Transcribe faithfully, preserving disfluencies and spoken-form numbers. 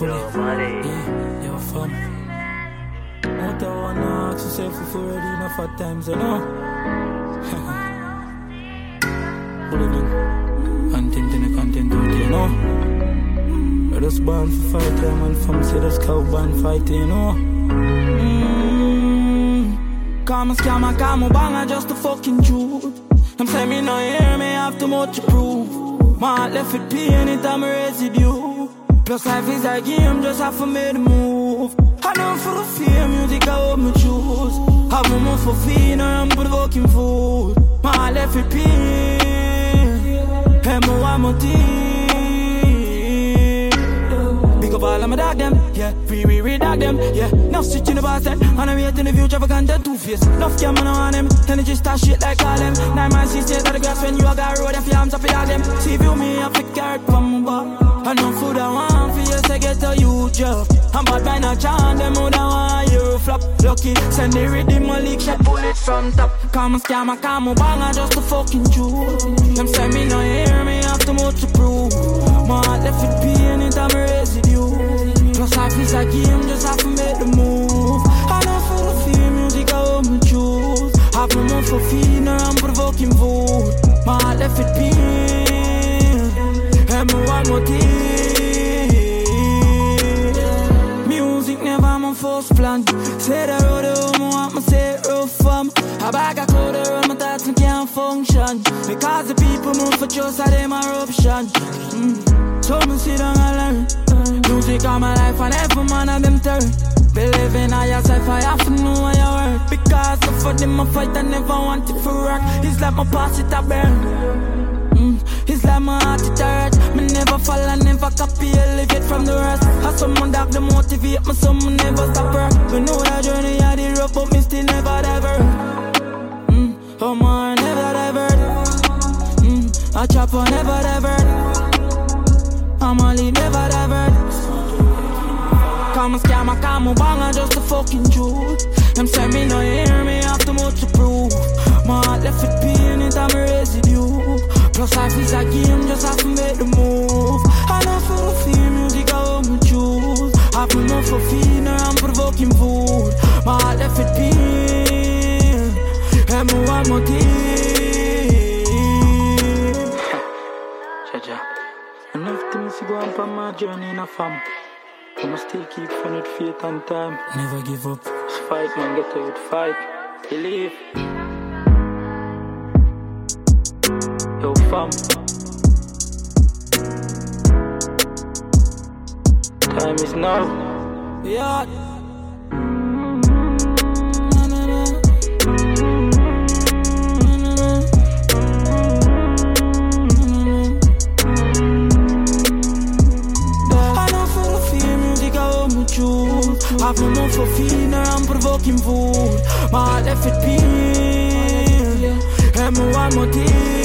fully. Yeah, yo, fam. What I wanna ask yourself if you're ready enough at times, you know? Content in the content out, you know? We're just born for fight, yeah, man. From say that's cow born fighting, you know? Mm-hmm. Come and scam and come and bang, just the fucking truth. Them say me no hear me, have too much to prove. My heart left with pain anytime I residue. Plus life is a game, just have to make the move. I know for the fear, music I hope me choose. Have a move for fear, I'm provoking food. My heart left with pain, and more one more team. Big up all of my dog them, yeah. Free, we read dog them, yeah. Now switch in the boss then, and I'm waiting in the future for content two-face. Enough cam and on them, energy start shit like all them. Nine man see states at the grass when you a got road, if you arms up with all them. See view me, I pick carrot from my bar. I know food I want for you, so get a huge job. I'm bad by no chance, them who don't want you flop. Lucky, send the rhythm, a leak shot bullets from top. Come and scam, I come and bang, I just a fucking truth. Them say me no hear me, have too much to prove. My heart left with pain, anytime I residue. Plus life is a game, just have to make the move. I know for the fear, music I hope me choose. Have no more for fear, I'm provoking food. My heart left with pain, and me one more thing. Music never my first plan. Say the road home, I want me say it rough fam. A bag of code around my thoughts, me can't function. Because the people move for just a them eruption. mm. So me sit down and learn. Music all my life and every man of them turn. Believe in yourself, I have to know what you worth. Because the for them I fight, I never want it for rock. It's like my past it a burn. mm. It's like my heart it hurt. Me never fall and never copy, elevate from the rest. As someone that the motivate me, so me never stop her. We know that journey I did rough, but me still never ever. mm. Oh my, never ever. mm. I chop on never ever. I'm a lead, never ever. Come and scam, I come and bang, I just a fucking truth. Them say me no hear me, have too much to prove. My heart left with pain, anytime I residue. Plus life is a game, just have to make the move. I know for the fear, music I hope me choose. Have me more for fear, I'm provoking food. My heart left with pain, and me one more thing. Jaja, enough things to go on for my journey in a fam. I must still keep fun with faith and time. Never give up. Just fight, man, get out, fight. Believe. Yo, fam. Time is now. Yeah. Have no more for fear, I'm provoking food. My heart left with pain, and me one more thing.